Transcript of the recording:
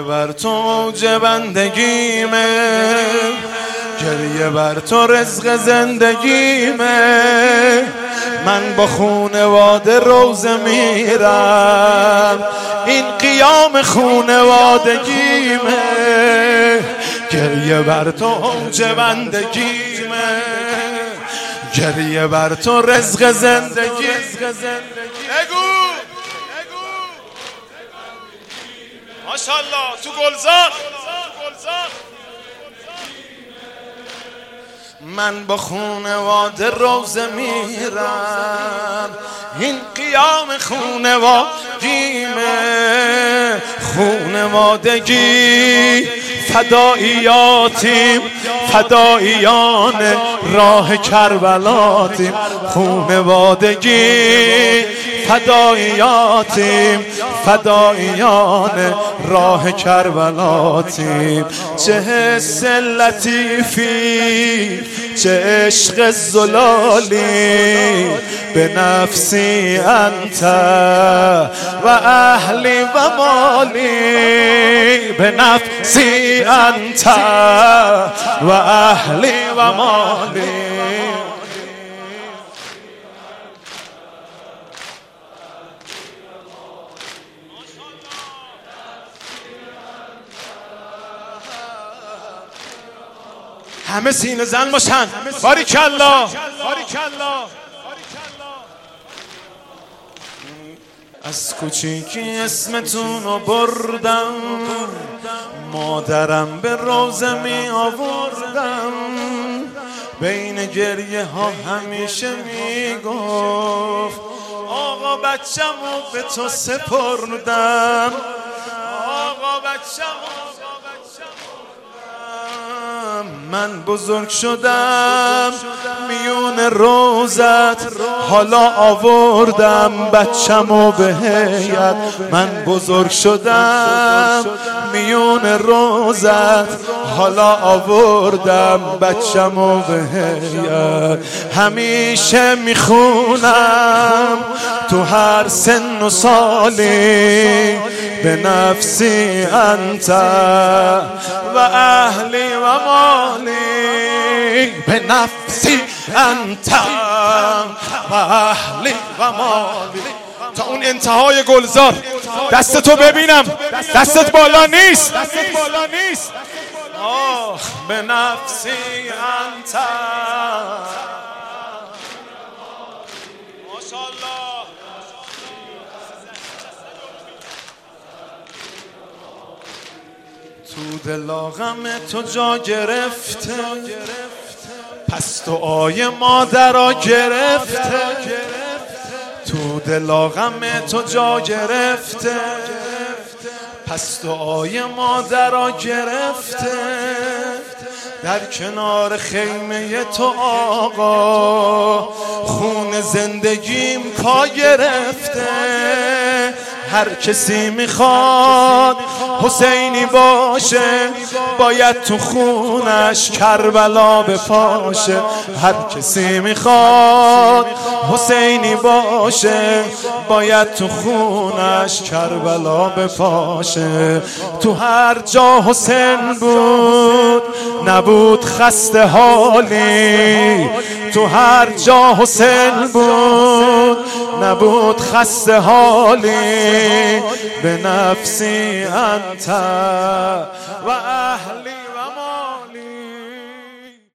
گریه بر تو اوج بندگیمه، گریه بر تو رزق زندگیمه. من با خونواده روزه میرم، این قیام خونوادگیمه. گریه بر تو اوج بندگیمه، گریه بر تو رزق زندگی. بگو ماشاءالله تو گلزار. من با خونواده روزه میرم، این قیام خونوادگیمه. خونوادگی فداییاتیم، فداییان راه کربلاتیم. خونوادگی فداییاتیم، فداییان راه کربلاتیم. چه حس لطیفی، چه عشق زلالی، به نفسی انت و اهلی و مالی. به نفسی انت و اهلی و مالی. همه سینه زن باشن. باریکالله. از کوچیکی اسمتون رو بردم، مادرم به روزه می آوردم. بین گریه ها همیشه می گفت آقا بچه‌مو به تو سپردم، آقا بچه‌مو. من بزرگ شدم میون روزت، حالا آوردم بچه‌مو به هیئت. من بزرگ شدم میون روزت، حالا آوردم بچه‌مو به هیئت. همیشه میخونم تو هر سن و سالی، به نفسی انت و اهلی و مالی. به نفسی انت و اهلی و مالی. تا اون انتهای گلزار دستتو ببینم، دستت بالا نیست. آخ به نفسی انت. ماشاءالله. تو دلاغم تو جا گرفته، پس دعای مادرها گرفته. تو دلاغم تو جا گرفته، پس دعای مادرها گرفته. در کنار خیمه تو آقا، خون زندگیم کا گرفته. هر کسی میخواد حسینی باشه، باید تو خونش کربلا بپاشه. هر کسی میخواد حسینی باشه، باید تو خونش کربلا بپاشه. تو هر جا حسین بود نبود خسته حالی، تو هر جا حسین بود نبود خسته حالی. به نفسی انت و اهلی و مالی.